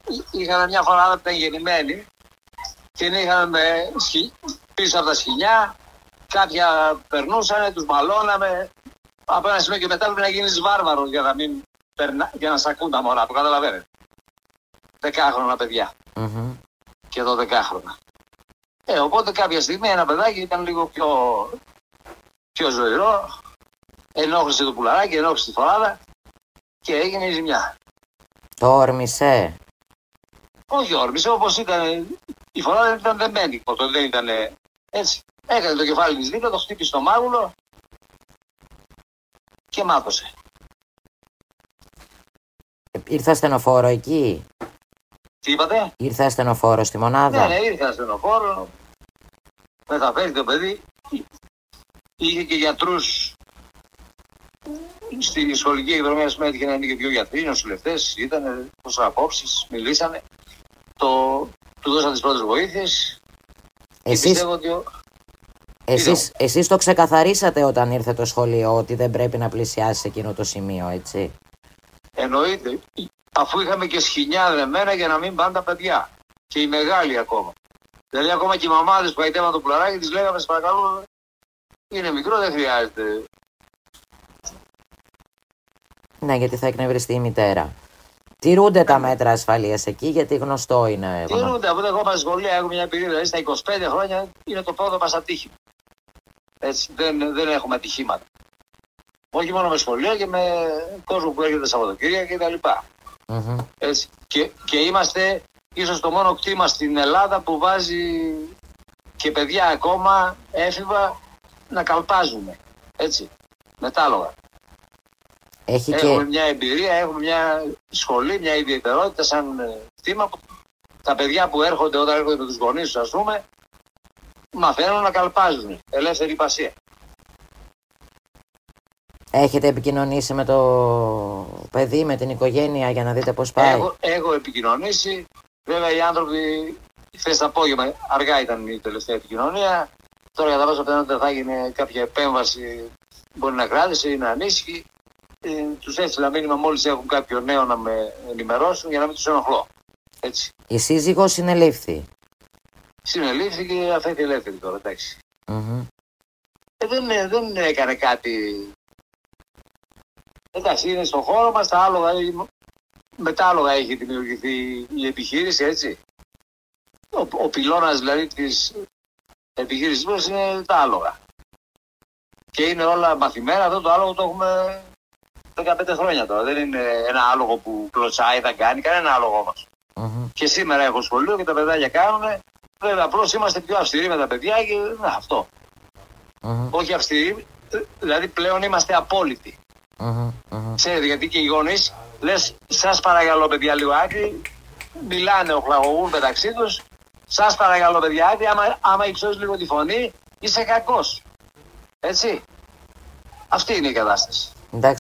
είχαμε μια φορά που ήταν γεννημένη και είχαμε πίσω από τα σκοινιά. Κάποια περνούσανε, τους μαλώναμε. Από ένα σημείο και μετά πρέπει να γίνεις βάρβαρος για να σ' ακούν τα μωρά. Το καταλαβαίνετε. 10χρονα παιδιά. Και 12χρονα. Οπότε κάποια στιγμή ένα παιδάκι ήταν λίγο πιο ζωηρό. Ενόχλησε το πουλαράκι, ενόχλησε τη φοράδα και έγινε η ζημιά. Το όρμησε. Όχι όρμησε, όπως ήταν. Η φοράδα ήταν δεμένη. Δεν ήταν έτσι. Έκανε το κεφάλι της δίπλα, το χτύπησε στο μάγουλο και μάτωσε. Ήρθε ασθενοφόρο εκεί. Τι είπατε? Ήρθε ασθενοφόρο στη μονάδα. Ναι, ήρθε ασθενοφόρο. Μεταφέρει το παιδί. Είχε και γιατρούς. Στη σχολική εκδρομή, ας πούμε, έτυχε να είναι και 2 γιατροί, νοσηλευτές, ήταν πόσα απόψεις, μιλήσανε. Του δώσαν τις πρώτες βοήθειες. Εσείς το ξεκαθαρίσατε όταν ήρθε το σχολείο ότι δεν πρέπει να πλησιάσει σε εκείνο το σημείο, έτσι? Εννοείται. Αφού είχαμε και σκοινιά δεμένα για να μην πάνε τα παιδιά. Και οι μεγάλοι ακόμα. Δηλαδή ακόμα και οι μαμάδες που αητεύαν το πουλαράκι τις λέγαμε, σε παρακαλώ, είναι μικρό, δεν χρειάζεται. Ναι, γιατί θα εκνευριστεί η μητέρα. Τηρούνται τα μέτρα ασφαλείας εκεί, γιατί γνωστό είναι. Τηρούνται, αφού εγώ στη σχολεία έχω μια εμπειρία. Δηλαδή στα 25 χρόνια είναι το πρώτο μας ατύχημα. Έτσι, δεν έχουμε ατυχήματα. Όχι μόνο με σχολεία και με κόσμο που έρχεται Σαββατοκύριακα κτλ. Έτσι. Και είμαστε ίσως το μόνο κτήμα στην Ελλάδα που βάζει και παιδιά ακόμα έφηβα να καλπάζουμε. Έτσι, μετάλογα. Έχουμε μια εμπειρία, έχουμε μια σχολή, μια ιδιαιτερότητα σαν κτήμα που τα παιδιά που έρχονται όταν έρχονται με τους γονείς τους, ας πούμε, μαθαίνουν να καλπάζουν. Ελεύθερη υπασία. Έχετε επικοινωνήσει με το παιδί, με την οικογένεια για να δείτε πώς πάει? Έχω επικοινωνήσει. Βέβαια οι άνθρωποι χθες το απόγευμα, αργά ήταν η τελευταία επικοινωνία. Τώρα κατά πάσα πιθανότητα θα γίνει κάποια επέμβαση, μπορεί να κράτησε ή να ανήσυχη. Τους έστειλα μήνυμα μόλις έχουν κάποιο νέο να με ενημερώσουν για να μην τους ενοχλώ. Έτσι. Η σύζυγος συνελήφθη. Συνελήφθη και αφέθη ελεύθερη τώρα, εντάξει. Δεν έκανε κάτι. Εντάξει, είναι στον χώρο μας, με τα άλογα έχει δημιουργηθεί η επιχείρηση, έτσι. Ο πυλώνας δηλαδή της επιχείρησης μας είναι τα άλογα. Και είναι όλα μαθημένα, αυτό το άλογο το έχουμε 15 χρόνια τώρα. Δεν είναι ένα άλογο που κλωτσάει, θα κάνει, κανένα άλογο μας. Και σήμερα έχω σχολείο και τα παιδάκια κάνουνε. Βέβαια, απλώς είμαστε πιο αυστηροί με τα παιδιά και αυτό. Όχι αυστηροί, δηλαδή πλέον είμαστε απόλυτοι. Ξέρετε, γιατί και οι γονείς λες, σας παρακαλώ παιδιά λίγο άκρη, μιλάνε, οχλαγωγούν μεταξύ τους, σας παρακαλώ παιδιά άκρη, άμα υψώσεις λίγο τη φωνή, είσαι κακός. Έτσι. Αυτή είναι η κατάσταση.